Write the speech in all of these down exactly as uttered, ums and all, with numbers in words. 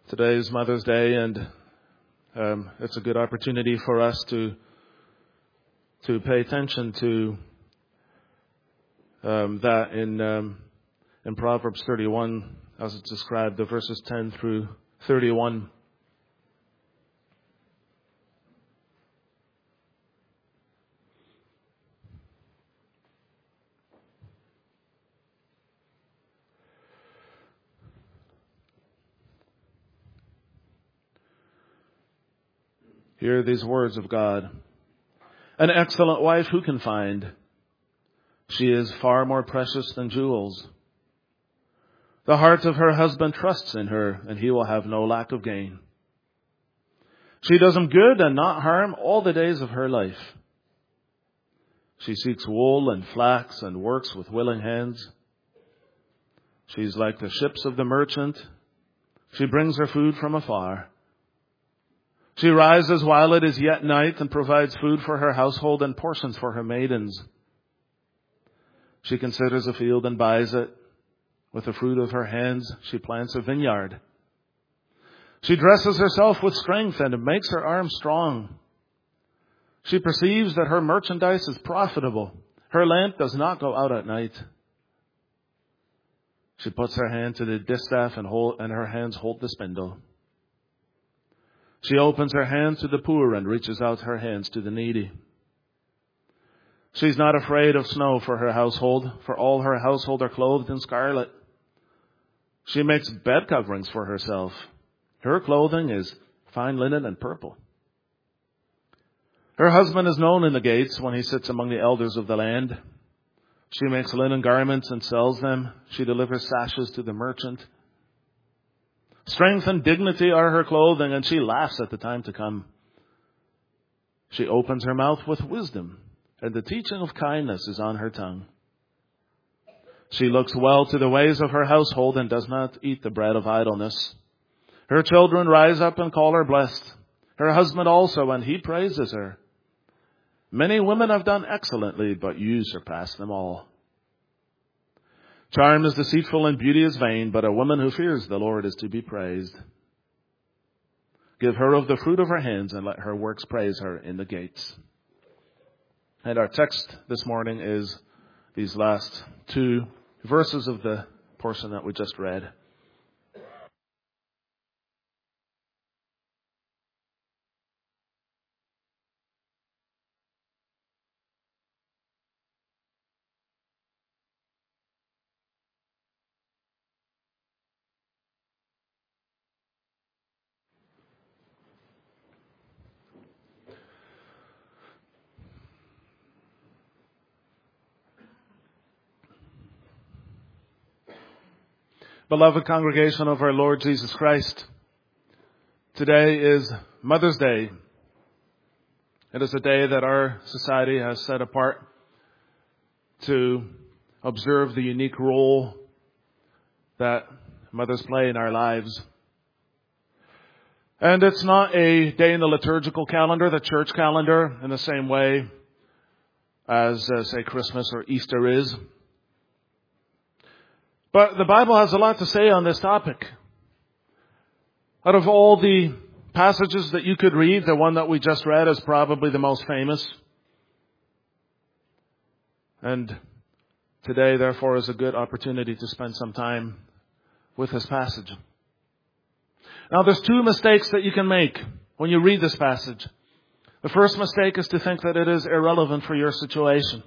Today is Mother's Day, and um, it's a good opportunity for us to to pay attention to um, that in um, in Proverbs thirty-one, as it's described, the verses ten through thirty-one. Hear these words of God. An excellent wife who can find? She is far more precious than jewels. The heart of her husband trusts in her, and he will have no lack of gain. She does him good and not harm all the days of her life. She seeks wool and flax and works with willing hands. She's like the ships of the merchant. She brings her food from afar. She rises while it is yet night and provides food for her household and portions for her maidens. She considers a field and buys it. With the fruit of her hands, she plants a vineyard. She dresses herself with strength and makes her arms strong. She perceives that her merchandise is profitable. Her lamp does not go out at night. She puts her hand to the distaff and, hold, and her hands hold the spindle. She opens her hands to the poor and reaches out her hands to the needy. She's not afraid of snow for her household, for all her household are clothed in scarlet. She makes bed coverings for herself. Her clothing is fine linen and purple. Her husband is known in the gates when he sits among the elders of the land. She makes linen garments and sells them. She delivers sashes to the merchant. Strength and dignity are her clothing, and she laughs at the time to come. She opens her mouth with wisdom, and the teaching of kindness is on her tongue. She looks well to the ways of her household and does not eat the bread of idleness. Her children rise up and call her blessed. Her husband also, and he praises her. Many women have done excellently, but you surpass them all. Charm is deceitful and beauty is vain, but a woman who fears the Lord is to be praised. Give her of the fruit of her hands and let her works praise her in the gates. And our text this morning is these last two verses of the portion that we just read. Beloved congregation of our Lord Jesus Christ, today is Mother's Day. It is a day that our society has set apart to observe the unique role that mothers play in our lives. And it's not a day in the liturgical calendar, the church calendar, in the same way as, uh, say, Christmas or Easter is. But the Bible has a lot to say on this topic. Out of all the passages that you could read, the one that we just read is probably the most famous. And today, therefore, is a good opportunity to spend some time with this passage. Now, there's two mistakes that you can make when you read this passage. The first mistake is to think that it is irrelevant for your situation.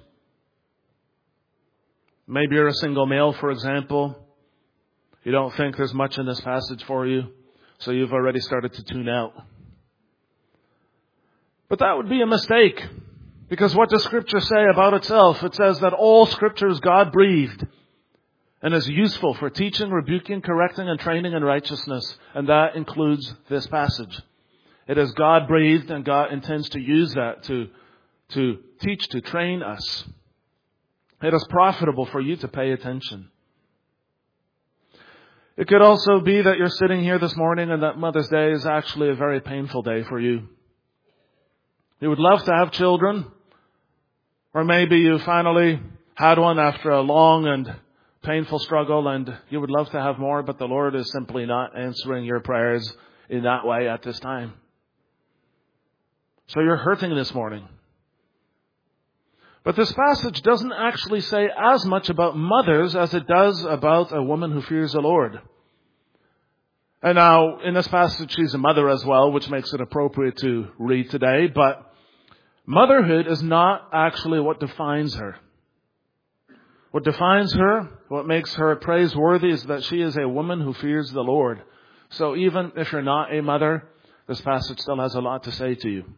Maybe you're a single male, for example. You don't think there's much in this passage for you, so you've already started to tune out. But that would be a mistake, because what does Scripture say about itself? It says that all Scripture is God-breathed and is useful for teaching, rebuking, correcting, and training in righteousness. And that includes this passage. It is God-breathed, and God intends to use that to, to teach, to train us. It is profitable for you to pay attention. It could also be that you're sitting here this morning and that Mother's Day is actually a very painful day for you. You would love to have children, or maybe you finally had one after a long and painful struggle and you would love to have more, but the Lord is simply not answering your prayers in that way at this time. So you're hurting this morning. But this passage doesn't actually say as much about mothers as it does about a woman who fears the Lord. And now, in this passage, she's a mother as well, which makes it appropriate to read today. But motherhood is not actually what defines her. What defines her, what makes her praiseworthy, is that she is a woman who fears the Lord. So even if you're not a mother, this passage still has a lot to say to you.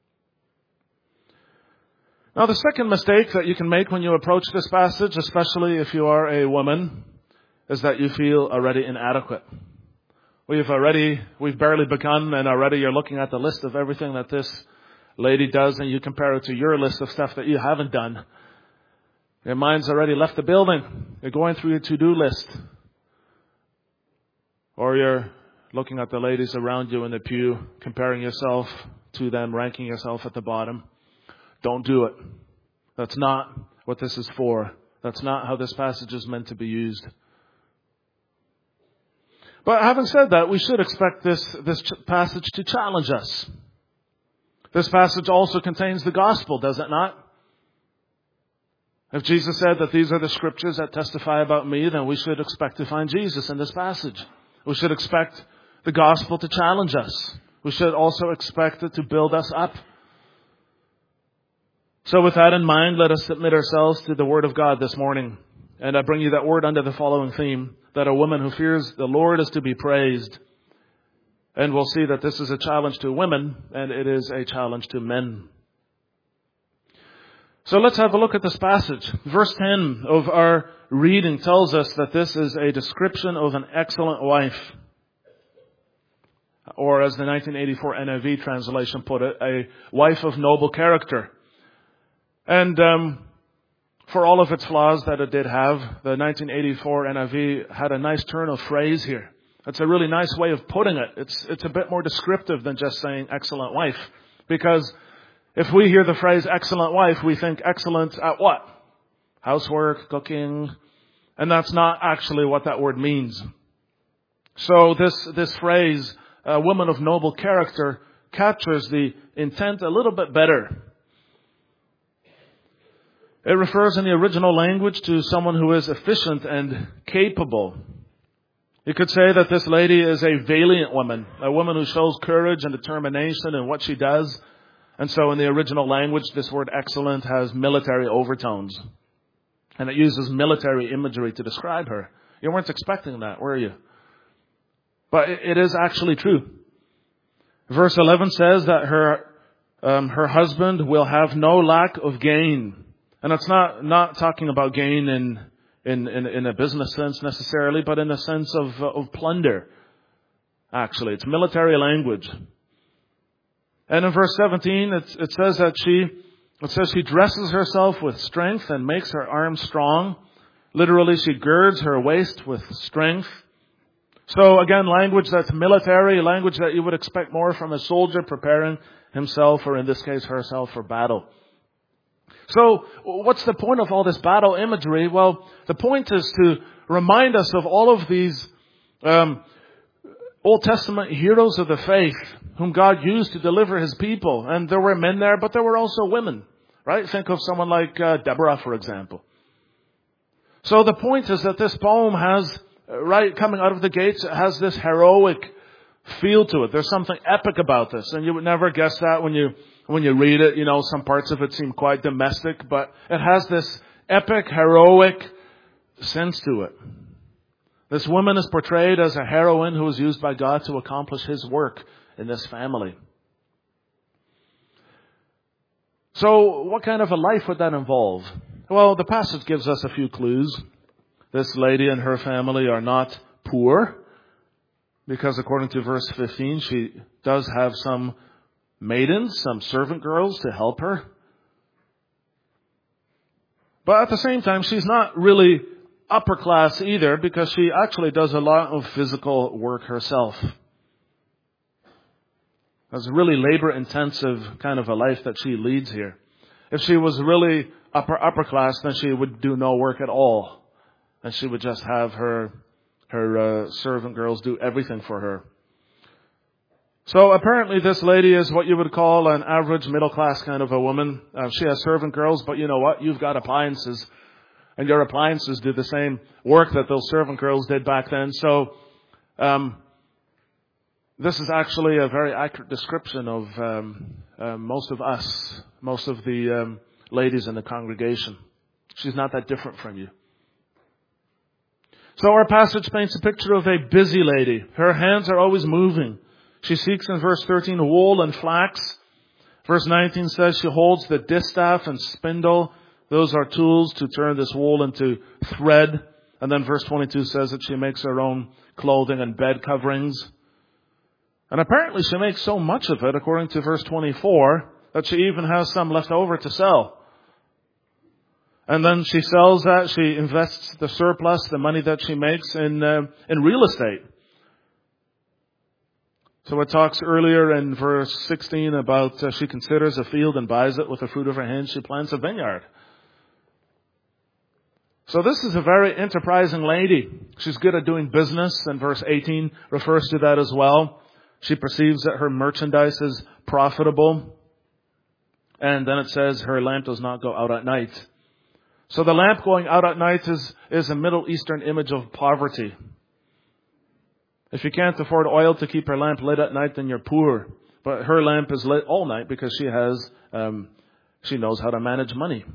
Now, the second mistake that you can make when you approach this passage, especially if you are a woman, is that you feel already inadequate. We've already, we've barely begun, and already you're looking at the list of everything that this lady does, and you compare it to your list of stuff that you haven't done. Your mind's already left the building. You're going through your to-do list. Or you're looking at the ladies around you in the pew, comparing yourself to them, ranking yourself at the bottom. Don't do it. That's not what this is for. That's not how this passage is meant to be used. But having said that, we should expect this, this passage to challenge us. This passage also contains the gospel, does it not? If Jesus said that these are the scriptures that testify about me, then we should expect to find Jesus in this passage. We should expect the gospel to challenge us. We should also expect it to build us up. So with that in mind, let us submit ourselves to the Word of God this morning. And I bring you that word under the following theme, that a woman who fears the Lord is to be praised. And we'll see that this is a challenge to women, and it is a challenge to men. So let's have a look at this passage. Verse ten of our reading tells us that this is a description of an excellent wife. Or as the nineteen eighty-four N I V translation put it, a wife of noble character. And um, for all of its flaws that it did have, the nineteen eighty-four N I V had a nice turn of phrase here. It's a really nice way of putting it. It's, it's a bit more descriptive than just saying excellent wife. Because if we hear the phrase excellent wife, we think excellent at what? Housework, cooking. And that's not actually what that word means. So this, this phrase, a woman of noble character, captures the intent a little bit better. It refers in the original language to someone who is efficient and capable. You could say that this lady is a valiant woman, a woman who shows courage and determination in what she does. And so in the original language, this word excellent has military overtones. And it uses military imagery to describe her. You weren't expecting that, were you? But it is actually true. Verse eleven says that her um, her husband will have no lack of gain. And it's not, not talking about gain in, in, in, in a business sense necessarily, but in a sense of, uh, of plunder. Actually, it's military language. And in verse seventeen, it, it says that she, it says she dresses herself with strength and makes her arms strong. Literally, she girds her waist with strength. So again, language that's military, language that you would expect more from a soldier preparing himself, or in this case, herself, for battle. So what's the point of all this battle imagery? Well, the point is to remind us of all of these um, Old Testament heroes of the faith whom God used to deliver His people. And there were men there, but there were also women, right? Think of someone like uh, Deborah, for example. So the point is that this poem has, right, coming out of the gates, it has this heroic feel to it. There's something epic about this. And you would never guess that when you when you read it. You know, some parts of it seem quite domestic, but it has this epic, heroic sense to it. This woman is portrayed as a heroine who is used by God to accomplish His work in this family. So what kind of a life would that involve? Well, the passage gives us a few clues. This lady and her family are not poor, because according to verse fifteen, she does have some maidens, some servant girls to help her. But at the same time, she's not really upper class either, because she actually does a lot of physical work herself. It's a really labor-intensive kind of a life that she leads here. If she was really upper upper class, then she would do no work at all. And she would just have her, her uh, servant girls do everything for her. So apparently this lady is what you would call an average middle class kind of a woman. Uh, she has servant girls, but you know what? You've got appliances. And your appliances do the same work that those servant girls did back then. So um, this is actually a very accurate description of um, uh, most of us, most of the um, ladies in the congregation. She's not that different from you. So our passage paints a picture of a busy lady. Her hands are always moving. She seeks in verse thirteen wool and flax. Verse nineteen says she holds the distaff and spindle. Those are tools to turn this wool into thread. And then verse twenty-two says that she makes her own clothing and bed coverings. And apparently she makes so much of it, according to verse twenty-four, that she even has some left over to sell. And then she sells that. She invests the surplus, the money that she makes, in uh, in real estate. So it talks earlier in verse sixteen about uh, she considers a field and buys it with the fruit of her hands. She plants a vineyard. So this is a very enterprising lady. She's good at doing business, and verse eighteen refers to that as well. She perceives that her merchandise is profitable. And then it says her lamp does not go out at night. So the lamp going out at night is, is a Middle Eastern image of poverty. If you can't afford oil to keep your lamp lit at night, then you're poor. But her lamp is lit all night because she has, um, she knows how to manage money.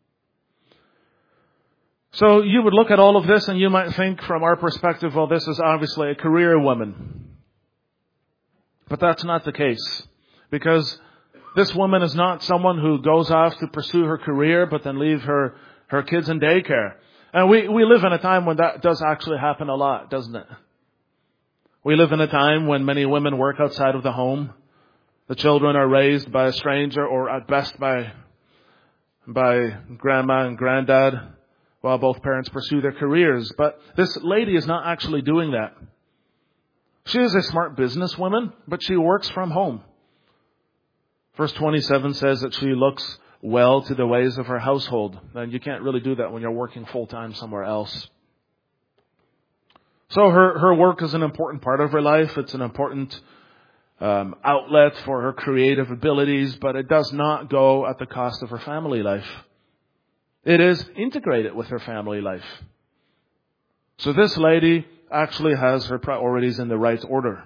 So you would look at all of this and you might think from our perspective, well, this is obviously a career woman. But that's not the case. Because this woman is not someone who goes off to pursue her career, but then leave her, her kids in daycare. And we, we live in a time when that does actually happen a lot, doesn't it? We live in a time when many women work outside of the home. The children are raised by a stranger or at best by, by grandma and granddad while both parents pursue their careers. But this lady is not actually doing that. She is a smart businesswoman, but she works from home. Verse twenty-seven says that she looks well to the ways of her household. And you can't really do that when you're working full-time somewhere else. So her, her work is an important part of her life. It's an important um, outlet for her creative abilities, but it does not go at the cost of her family life. It is integrated with her family life. So this lady actually has her priorities in the right order.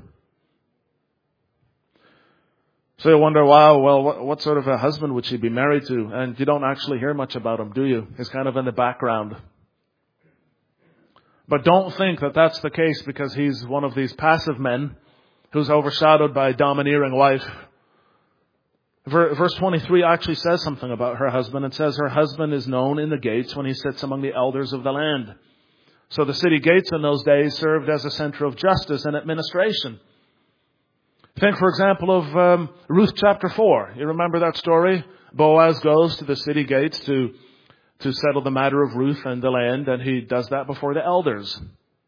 So you wonder, wow, well, what, what sort of a husband would she be married to? And you don't actually hear much about him, do you? He's kind of in the background. But don't think that that's the case because he's one of these passive men who's overshadowed by a domineering wife. Verse twenty-three actually says something about her husband. It says her husband is known in the gates when he sits among the elders of the land. So the city gates in those days served as a center of justice and administration. Think, for example, of um, Ruth chapter four. You remember that story? Boaz goes to the city gates to to settle the matter of Ruth and the land, and he does that before the elders.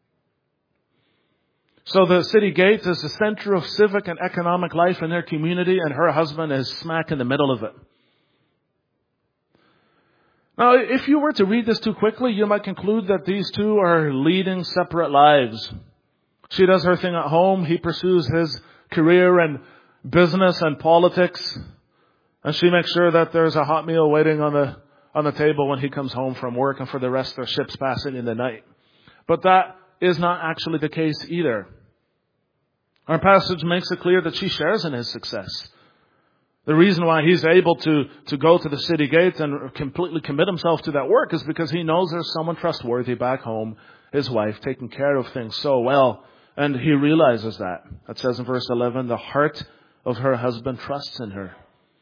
So the city gate is the center of civic and economic life in their community, and her husband is smack in the middle of it. Now, if you were to read this too quickly, you might conclude that these two are leading separate lives. She does her thing at home, he pursues his career and business and politics, and she makes sure that there's a hot meal waiting on the on the table when he comes home from work, and for the rest their ships passing in the night. But that is not actually the case either. Our passage makes it clear that she shares in his success. The reason why he's able to, to go to the city gate and completely commit himself to that work is because he knows there's someone trustworthy back home, his wife, taking care of things so well. And he realizes that. It says in verse eleven, the heart of her husband trusts in her.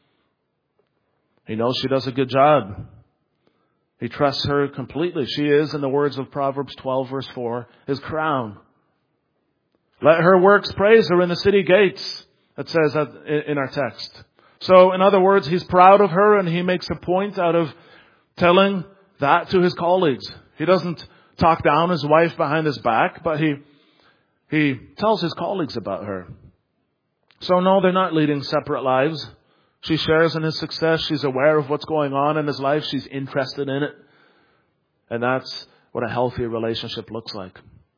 He knows she does a good job. He trusts her completely. She is, in the words of Proverbs twelve, verse four, his crown. Let her works praise her in the city gates, it says in our text. So, in other words, he's proud of her, and he makes a point out of telling that to his colleagues. He doesn't talk down his wife behind his back, but he he tells his colleagues about her. So no, they're not leading separate lives. She shares in his success. She's aware of what's going on in his life. She's interested in it. And that's what a healthy relationship looks like.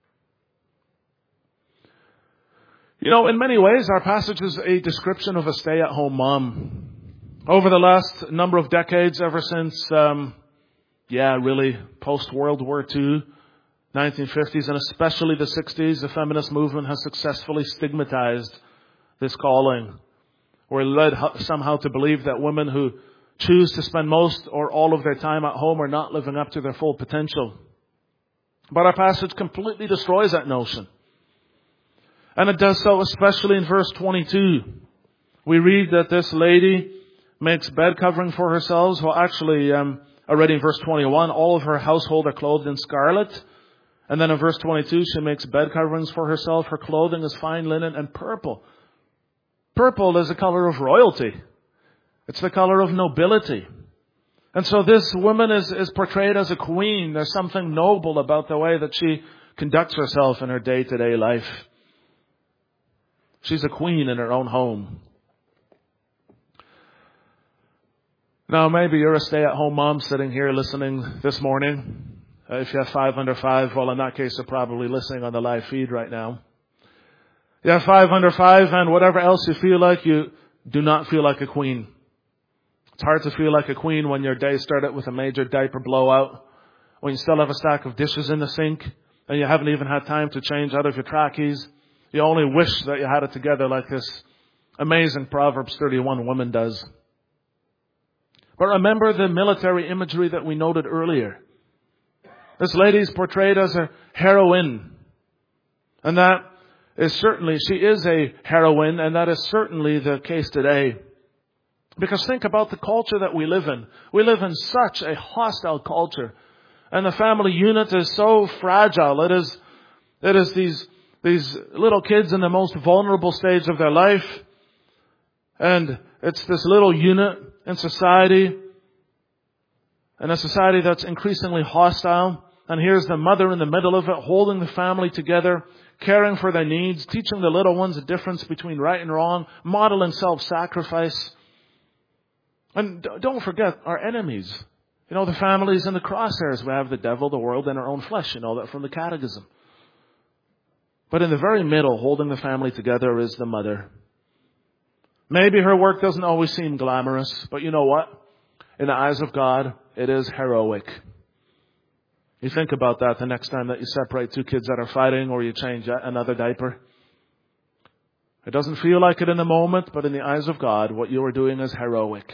You know, in many ways, our passage is a description of a stay-at-home mom. Over the last number of decades, ever since, um, yeah, really, post-World War Two, nineteen fifties, and especially the sixties, the feminist movement has successfully stigmatized this calling. We're led somehow to believe that women who choose to spend most or all of their time at home are not living up to their full potential. But our passage completely destroys that notion. And it does so especially in verse twenty-two. We read that this lady makes bed covering for herself. Well, actually, um, already in verse twenty-one, all of her household are clothed in scarlet. And then in verse twenty-two, she makes bed coverings for herself. Her clothing is fine linen and purple. Purple is the color of royalty. It's the color of nobility. And so this woman is, is portrayed as a queen. There's something noble about the way that she conducts herself in her day-to-day life. She's a queen in her own home. Now, maybe you're a stay-at-home mom sitting here listening this morning. Uh, if you have five under five, well, in that case, you're probably listening on the live feed right now. You have five under five, and whatever else you feel like, you do not feel like a queen. It's hard to feel like a queen when your day started with a major diaper blowout, when you still have a stack of dishes in the sink, and you haven't even had time to change out of your trackies. You only wish that you had it together like this amazing Proverbs thirty-one woman does. But remember the military imagery that we noted earlier. This lady is portrayed as a heroine. And that is certainly, she is a heroine, and that is certainly the case today. Because think about the culture that we live in. We live in such a hostile culture. And the family unit is so fragile. It is, it is these These little kids in the most vulnerable stage of their life. And it's this little unit in society. And a society that's increasingly hostile. And here's the mother in the middle of it, holding the family together, caring for their needs, teaching the little ones the difference between right and wrong, modeling self-sacrifice. And don't forget our enemies. You know, the families in the crosshairs. We have the devil, the world, and our own flesh. You know that from the catechism. But in the very middle, holding the family together, is the mother. Maybe her work doesn't always seem glamorous, but you know what? In the eyes of God, it is heroic. You think about that the next time that you separate two kids that are fighting or you change another diaper. It doesn't feel like it in the moment, but in the eyes of God, what you are doing is heroic.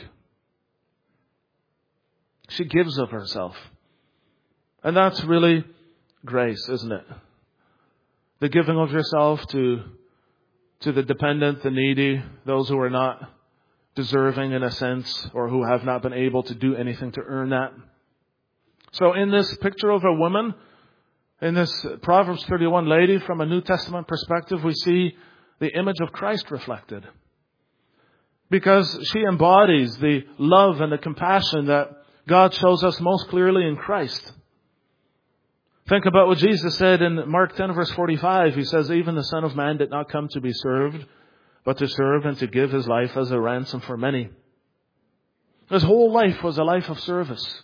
She gives of herself. And that's really grace, isn't it? The giving of yourself to, to the dependent, the needy, those who are not deserving in a sense, or who have not been able to do anything to earn that. So in this picture of a woman, in this Proverbs thirty-one lady, from a New Testament perspective, we see the image of Christ reflected. Because she embodies the love and the compassion that God shows us most clearly in Christ. Think about what Jesus said in Mark ten verse forty-five. He says, even the Son of Man did not come to be served, but to serve and to give His life as a ransom for many. His whole life was a life of service.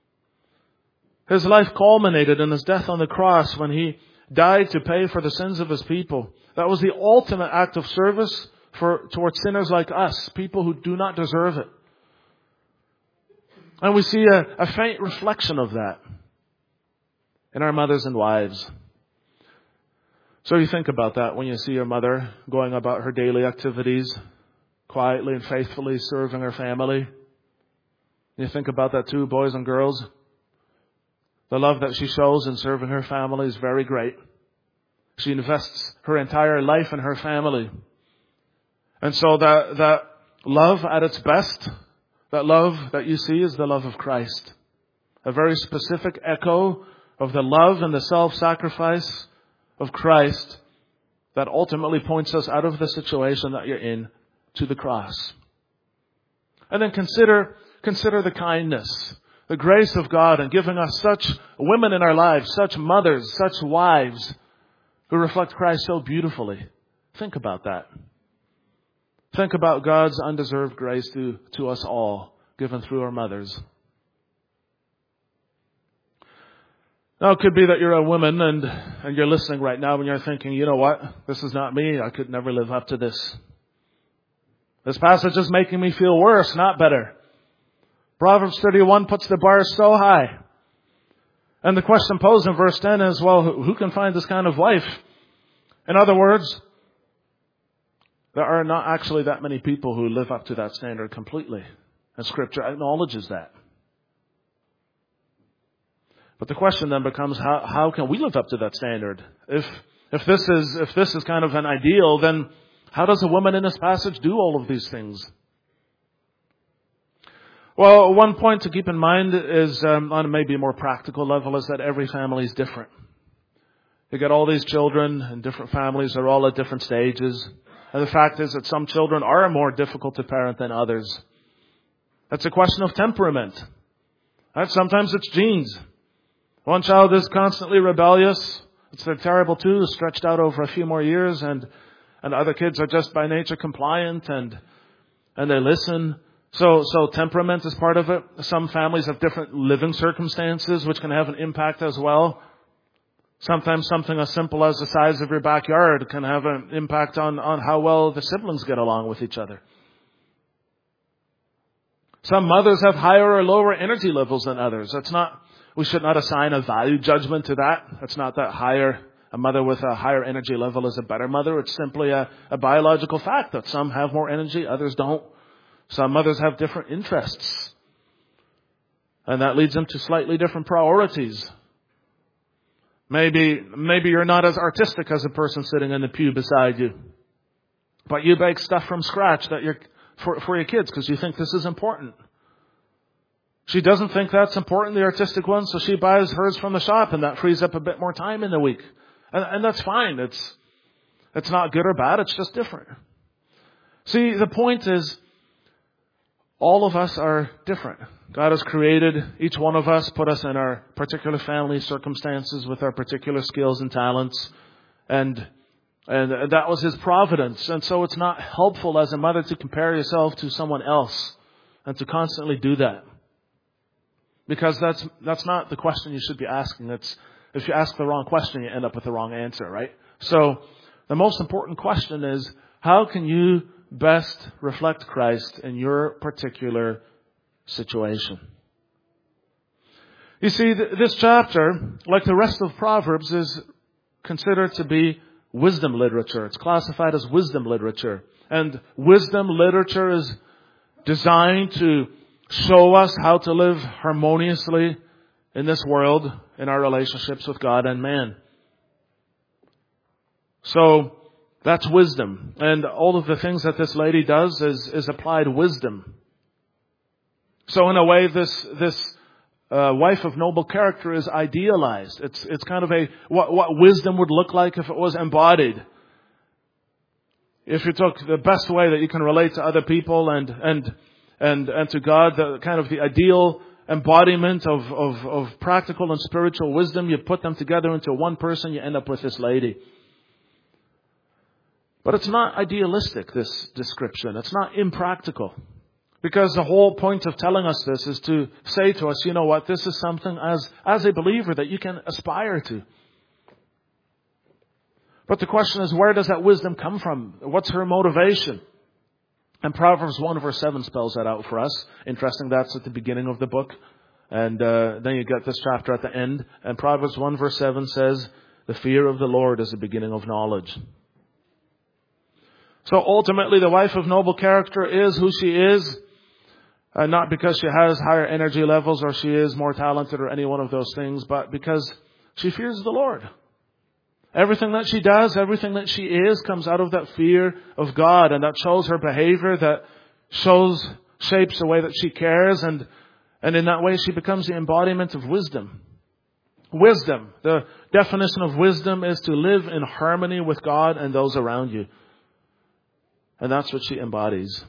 His life culminated in His death on the cross when He died to pay for the sins of His people. That was the ultimate act of service for towards sinners like us, people who do not deserve it. And we see a, a faint reflection of that in our mothers and wives. So you think about that when you see your mother going about her daily activities, quietly and faithfully serving her family. You think about that too, boys and girls. The love that she shows in serving her family is very great. She invests her entire life in her family. And so that, that love at its best, that love that you see is the love of Christ. A very specific echo of the love and the self-sacrifice of Christ that ultimately points us out of the situation that you're in to the cross. And then consider, consider the kindness, the grace of God in giving us such women in our lives, such mothers, such wives who reflect Christ so beautifully. Think about that. Think about God's undeserved grace to, to us all, given through our mothers. Now, it could be that you're a woman and, and you're listening right now and you're thinking, you know what? This is not me. I could never live up to this. This passage is making me feel worse, not better. Proverbs thirty-one puts the bar so high. And the question posed in verse ten is, well, who can find this kind of wife? In other words, there are not actually that many people who live up to that standard completely. And Scripture acknowledges that. But the question then becomes, how, how can we live up to that standard? If, if this is, if this is kind of an ideal, then how does a woman in this passage do all of these things? Well, one point to keep in mind is, um, on a maybe more practical level, is that every family is different. You get all these children in different families. They're all at different stages. And the fact is that some children are more difficult to parent than others. That's a question of temperament. Right? Sometimes it's genes. One child is constantly rebellious. It's they're terrible too, stretched out over a few more years, and and other kids are just by nature compliant and and they listen. So so temperament is part of it. Some families have different living circumstances which can have an impact as well. Sometimes something as simple as the size of your backyard can have an impact on, on how well the siblings get along with each other. Some mothers have higher or lower energy levels than others. That's not, we should not assign a value judgment to that. It's not that higher, a mother with a higher energy level is a better mother. It's simply a, a biological fact that some have more energy, others don't. Some mothers have different interests. And that leads them to slightly different priorities. Maybe, maybe you're not as artistic as a person sitting in the pew beside you. But you bake stuff from scratch that you're, for, for your kids because you think this is important. She doesn't think that's important, the artistic one, so she buys hers from the shop and that frees up a bit more time in the week. And, and that's fine. It's, it's not good or bad. It's just different. See, the point is, all of us are different. God has created each one of us, put us in our particular family circumstances with our particular skills and talents. And, and that was His providence. And so it's not helpful as a mother to compare yourself to someone else and to constantly do that. Because that's, that's not the question you should be asking. It's, if you ask the wrong question, you end up with the wrong answer, right? So the most important question is, how can you best reflect Christ in your particular situation? You see, th- this chapter, like the rest of Proverbs, is considered to be wisdom literature. It's classified as wisdom literature. And wisdom literature is designed to show us how to live harmoniously in this world, in our relationships with God and man. So, that's wisdom. And all of the things that this lady does is, is applied wisdom. So in a way, this, this, uh, wife of noble character is idealized. It's, it's kind of a, what, what wisdom would look like if it was embodied. If you took the best way that you can relate to other people and, and, and, and to God, the kind of the ideal embodiment of, of, of practical and spiritual wisdom, you put them together into one person, you end up with this lady. But it's not idealistic, this description. It's not impractical. Because the whole point of telling us this is to say to us, you know what, this is something as, as a believer that you can aspire to. But the question is, where does that wisdom come from? What's her motivation? And Proverbs one verse seven spells that out for us. Interesting, that's at the beginning of the book. And uh, then you get this chapter at the end. And Proverbs one verse seven says, the fear of the Lord is the beginning of knowledge. So ultimately, the wife of noble character is who she is, uh, not because she has higher energy levels or she is more talented or any one of those things, but because she fears the Lord. Everything that she does, everything that she is, comes out of that fear of God, and that shows her behavior, that shows, shapes the way that she cares, and, and in that way she becomes the embodiment of wisdom. Wisdom, the definition of wisdom is to live in harmony with God and those around you. And that's what she embodies.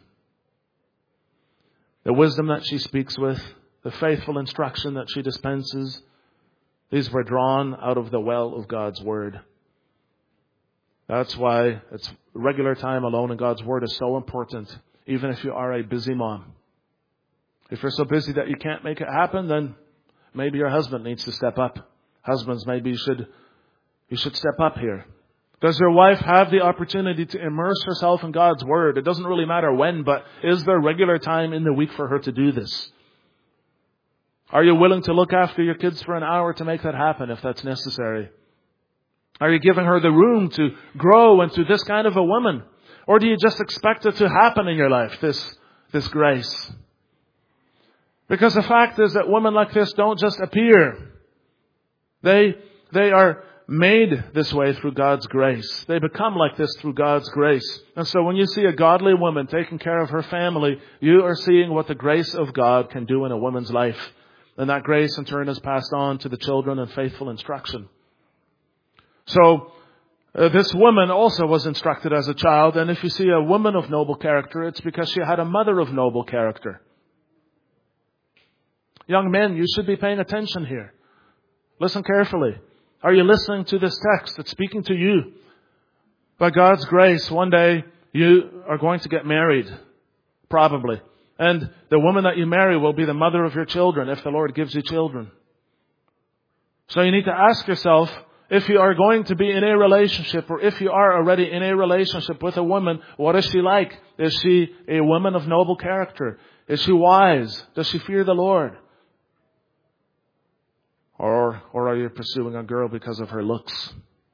The wisdom that she speaks with, the faithful instruction that she dispenses, these were drawn out of the well of God's Word. That's why it's regular time alone in God's Word is so important, even if you are a busy mom. If you're so busy that you can't make it happen, then maybe your husband needs to step up Husbands, maybe you should, you should step up here. Does your wife have the opportunity to immerse herself in God's Word? It doesn't really matter when, but is there regular time in the week for her to do this? Are you willing to look after your kids for an hour to make that happen if that's necessary? Are you giving her the room to grow into this kind of a woman? Or do you just expect it to happen in your life, this, this grace? Because the fact is that women like this don't just appear. They, they are made this way through God's grace. They become like this through God's grace. And so when you see a godly woman taking care of her family, you are seeing what the grace of God can do in a woman's life. And that grace in turn is passed on to the children in faithful instruction. So uh, this woman also was instructed as a child. And if you see a woman of noble character, it's because she had a mother of noble character. Young men, you should be paying attention here. Listen carefully. Are you listening to this text that's speaking to you? By God's grace, one day you are going to get married. Probably. And the woman that you marry will be the mother of your children if the Lord gives you children. So you need to ask yourself, if you are going to be in a relationship, or if you are already in a relationship with a woman, what is she like? Is she a woman of noble character? Is she wise? Does she fear the Lord? Or, or are you pursuing a girl because of her looks?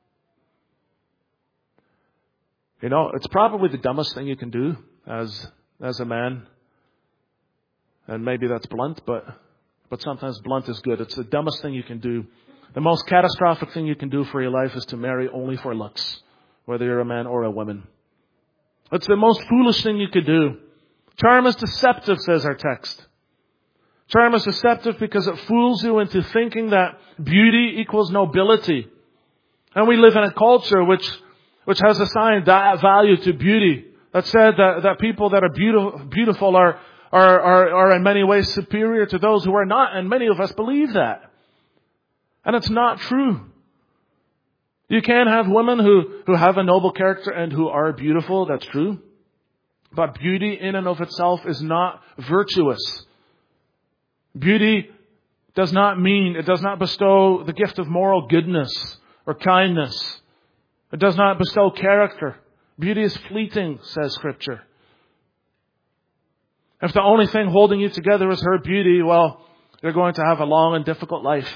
You know, it's probably the dumbest thing you can do as, as a man. And maybe that's blunt, but, but sometimes blunt is good. It's the dumbest thing you can do. The most catastrophic thing you can do for your life is to marry only for looks, whether you're a man or a woman. It's the most foolish thing you could do. Charm is deceptive, says our text. Charm is deceptive because it fools you into thinking that beauty equals nobility. And we live in a culture which, which has assigned that value to beauty. That said that, that people that are beautiful, beautiful are, are, are, are in many ways superior to those who are not. And many of us believe that. And it's not true. You can have women who, who have a noble character and who are beautiful. That's true. But beauty in and of itself is not virtuous. Beauty does not mean, it does not bestow the gift of moral goodness or kindness. It does not bestow character. Beauty is fleeting, says Scripture. If the only thing holding you together is her beauty, well, you're going to have a long and difficult life.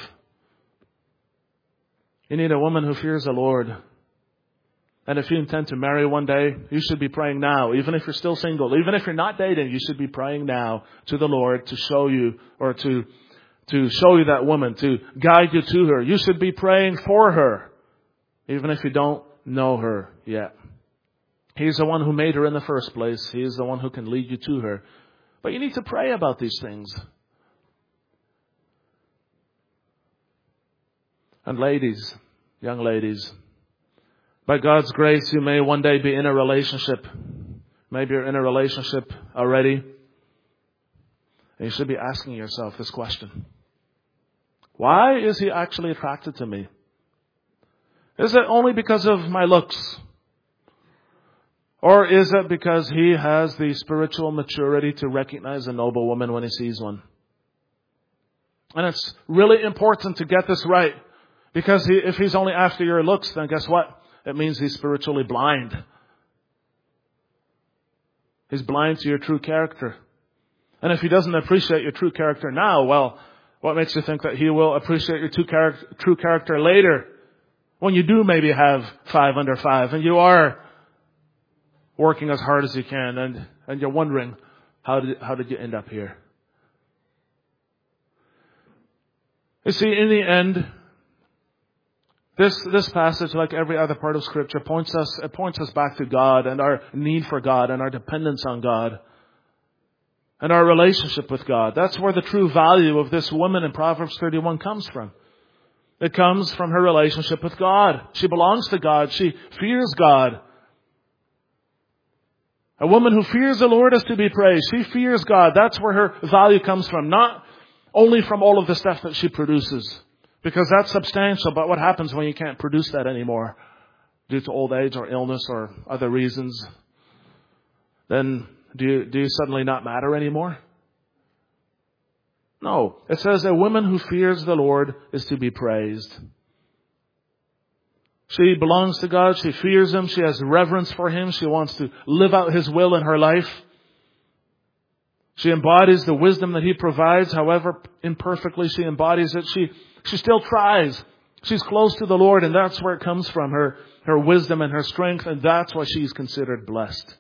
You need a woman who fears the Lord. And if you intend to marry one day, you should be praying now. Even if you're still single, even if you're not dating, you should be praying now to the Lord to show you, or to, to show you that woman, to guide you to her. You should be praying for her, even if you don't know her yet. He's the one who made her in the first place. He is the one who can lead you to her. But you need to pray about these things. And ladies, young ladies, by God's grace, you may one day be in a relationship. Maybe you're in a relationship already. And you should be asking yourself this question. Why is he actually attracted to me? Is it only because of my looks? Or is it because he has the spiritual maturity to recognize a noble woman when he sees one? And it's really important to get this right. Because he, if he's only after your looks, then guess what? It means he's spiritually blind. He's blind to your true character. And if he doesn't appreciate your true character now, well, what makes you think that he will appreciate your true character, true character later? When you do maybe have five under five and you are working as hard as you can and, and you're wondering, how did, how did you end up here? You see, in the end, This, this passage, like every other part of Scripture, points us, it points us back to God and our need for God and our dependence on God and our relationship with God. That's where the true value of this woman in Proverbs thirty-one comes from. It comes from her relationship with God. She belongs to God. She fears God. A woman who fears the Lord is to be praised. She fears God. That's where her value comes from. Not only from all of the stuff that she produces. Because that's substantial, but what happens when you can't produce that anymore due to old age or illness or other reasons? Then do you, do you suddenly not matter anymore? No, it says a woman who fears the Lord is to be praised. She belongs to God. She fears Him. She has reverence for Him. She wants to live out His will in her life. She embodies the wisdom that He provides. However imperfectly she embodies it, she, she still tries. She's close to the Lord, and that's where it comes from, her, her wisdom and her strength, and that's why she's considered blessed.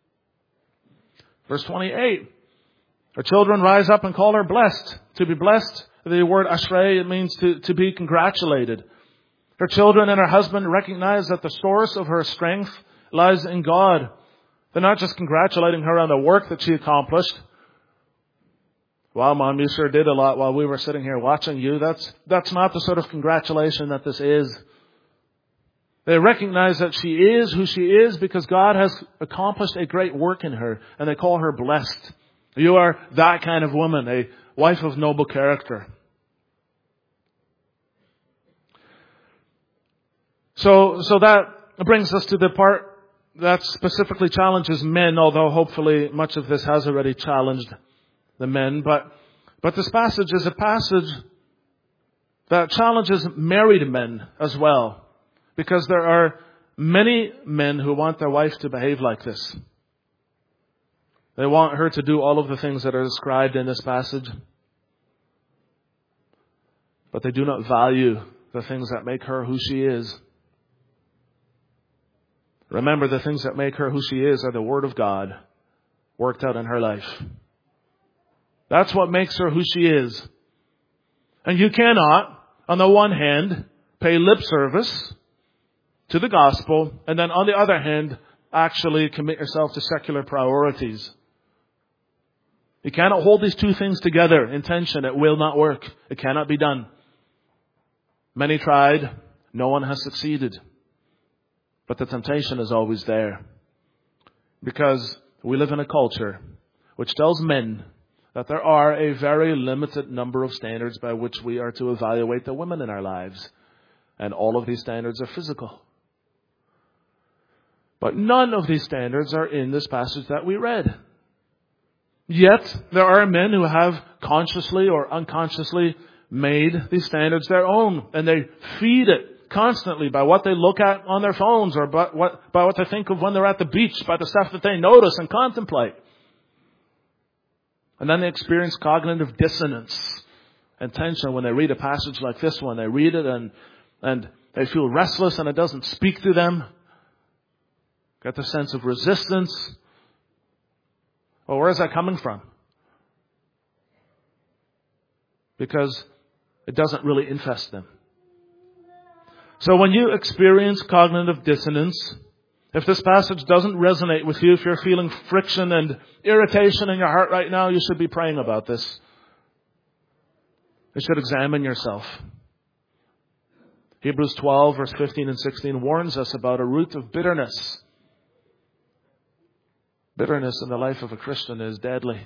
Verse twenty-eight. Her children rise up and call her blessed. To be blessed, the word ashrei, it means to, to be congratulated. Her children and her husband recognize that the source of her strength lies in God. They're not just congratulating her on the work that she accomplished. Wow, Mom, you sure did a lot while we were sitting here watching you. That's, that's not the sort of congratulation that this is. They recognize that she is who she is because God has accomplished a great work in her, and they call her blessed. You are that kind of woman, a wife of noble character. So, so that brings us to the part that specifically challenges men, although hopefully much of this has already challenged the men. But, but this passage is a passage that challenges married men as well, because there are many men who want their wife to behave like this. They want her to do all of the things that are described in this passage, but they do not value the things that make her who she is. Remember, the things that make her who she is are the Word of God worked out in her life. That's what makes her who she is. And you cannot, on the one hand, pay lip service to the gospel, and then on the other hand, actually commit yourself to secular priorities. You cannot hold these two things together in tension. It will not work. It cannot be done. Many tried. No one has succeeded. But the temptation is always there. Because we live in a culture which tells men that there are a very limited number of standards by which we are to evaluate the women in our lives. And all of these standards are physical. But none of these standards are in this passage that we read. Yet, there are men who have consciously or unconsciously made these standards their own. And they feed it constantly by what they look at on their phones, or by what, by what they think of when they're at the beach, by the stuff that they notice and contemplate. And then they experience cognitive dissonance and tension when they read a passage like this one. They read it and, and they feel restless and it doesn't speak to them. Get the sense of resistance. Well, where is that coming from? Because it doesn't really infest them. So when you experience cognitive dissonance, if this passage doesn't resonate with you, if you're feeling friction and irritation in your heart right now, you should be praying about this. You should examine yourself. Hebrews twelve, verse fifteen and sixteen warns us about a root of bitterness. Bitterness in the life of a Christian is deadly.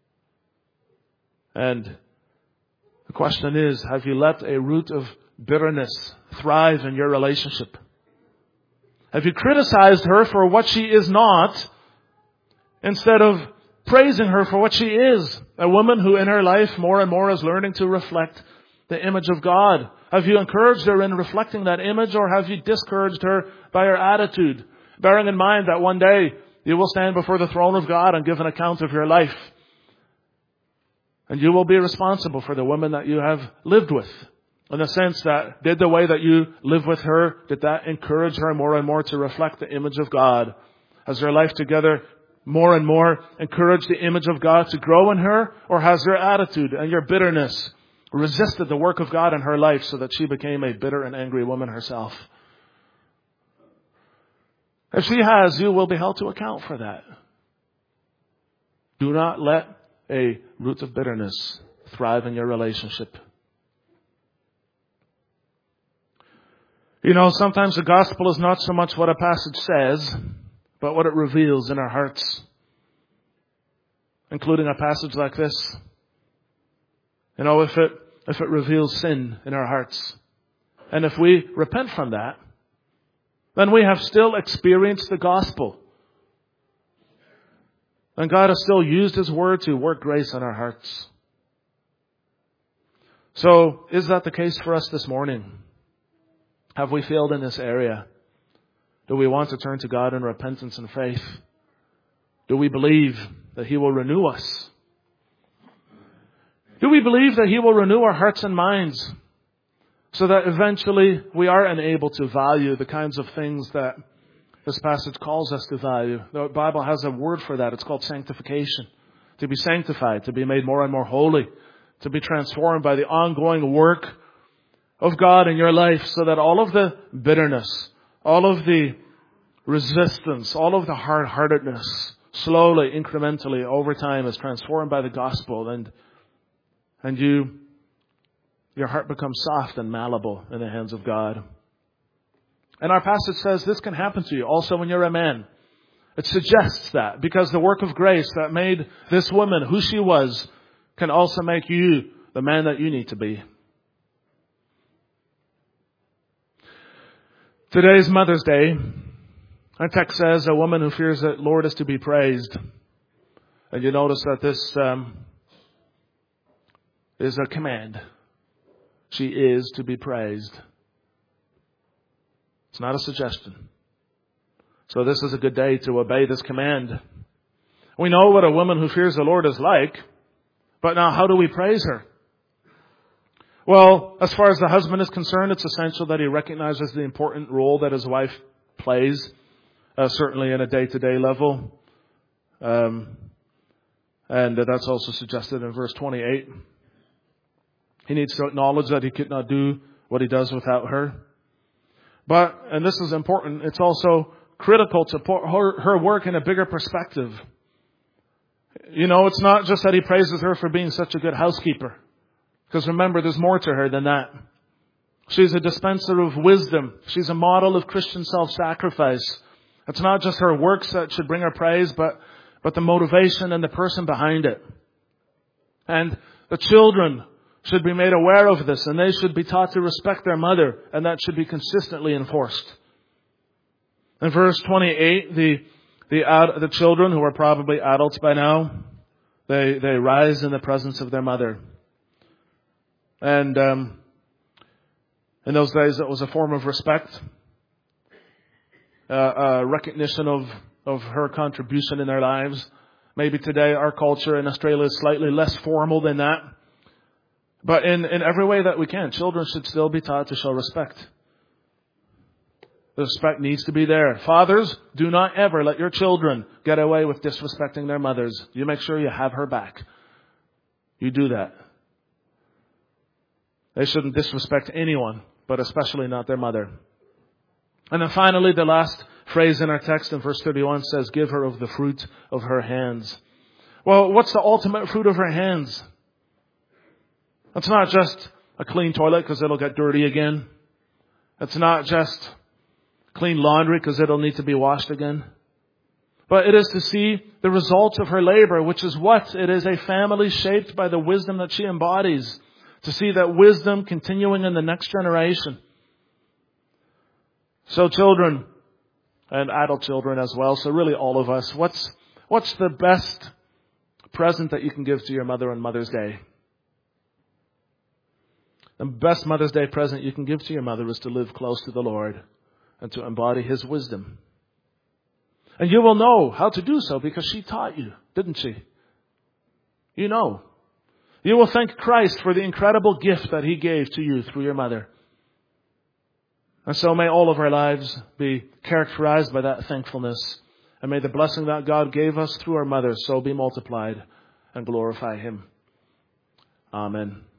And the question is, have you let a root of bitterness thrive in your relationship? Have you criticized her for what she is not, instead of praising her for what she is? A woman who in her life more and more is learning to reflect the image of God. Have you encouraged her in reflecting that image, or have you discouraged her by your attitude? Bearing in mind that one day you will stand before the throne of God and give an account of your life. And you will be responsible for the woman that you have lived with. In the sense that, did the way that you live with her, did that encourage her more and more to reflect the image of God? Has your life together more and more encouraged the image of God to grow in her? Or has your attitude and your bitterness resisted the work of God in her life so that she became a bitter and angry woman herself? If she has, you will be held to account for that. Do not let a root of bitterness thrive in your relationship. You know, sometimes the gospel is not so much what a passage says, but what it reveals in our hearts. Including a passage like this. You know, if it, if it reveals sin in our hearts, and if we repent from that, then we have still experienced the gospel. And God has still used His word to work grace in our hearts. So, is that the case for us this morning? Have we failed in this area? Do we want to turn to God in repentance and faith? Do we believe that He will renew us? Do we believe that He will renew our hearts and minds so that eventually we are enabled to value the kinds of things that this passage calls us to value? The Bible has a word for that. It's called sanctification. To be sanctified, to be made more and more holy, to be transformed by the ongoing work of God in your life so that all of the bitterness, all of the resistance, all of the hard-heartedness slowly, incrementally, over time is transformed by the gospel, and and you, your heart becomes soft and malleable in the hands of God. And our passage says this can happen to you also when you're a man. It suggests that because the work of grace that made this woman who she was can also make you the man that you need to be. Today's Mother's Day. Our text says a woman who fears the Lord is to be praised. And you notice that this um, is a command. She is to be praised. It's not a suggestion. So this is a good day to obey this command. We know what a woman who fears the Lord is like. But now, how do we praise her? Well, as far as the husband is concerned, it's essential that he recognizes the important role that his wife plays, uh, certainly in a day-to-day level. Um, and that's also suggested in verse twenty-eight. He needs to acknowledge that he could not do what he does without her. But, and this is important, it's also critical to put her, her work in a bigger perspective. You know, it's not just that he praises her for being such a good housekeeper. Because remember, there's more to her than that. She's a dispenser of wisdom. She's a model of Christian self-sacrifice. It's not just her works that should bring her praise, but, but the motivation and the person behind it. And the children should be made aware of this, and they should be taught to respect their mother, and that should be consistently enforced. In verse twenty-eight, the the, ad, the children, who are probably adults by now, they, they rise in the presence of their mother. And um, in those days, it was a form of respect, uh, a recognition of, of her contribution in their lives. Maybe today our culture in Australia is slightly less formal than that. But in, in every way that we can, children should still be taught to show respect. The respect needs to be there. Fathers, do not ever let your children get away with disrespecting their mothers. You make sure you have her back. You do that. They shouldn't disrespect anyone, but especially not their mother. And then finally, the last phrase in our text in verse thirty-one says, give her of the fruit of her hands. Well, what's the ultimate fruit of her hands? It's not just a clean toilet because it'll get dirty again. It's not just clean laundry because it'll need to be washed again. But it is to see the results of her labor, which is what? It is a family shaped by the wisdom that she embodies. To see that wisdom continuing in the next generation. So children, and adult children as well, so really all of us, what's, what's the best present that you can give to your mother on Mother's Day? The best Mother's Day present you can give to your mother is to live close to the Lord and to embody His wisdom. And you will know how to do so because she taught you, didn't she? You know. You will thank Christ for the incredible gift that He gave to you through your mother. And so may all of our lives be characterized by that thankfulness. And may the blessing that God gave us through our mother so be multiplied and glorify Him. Amen.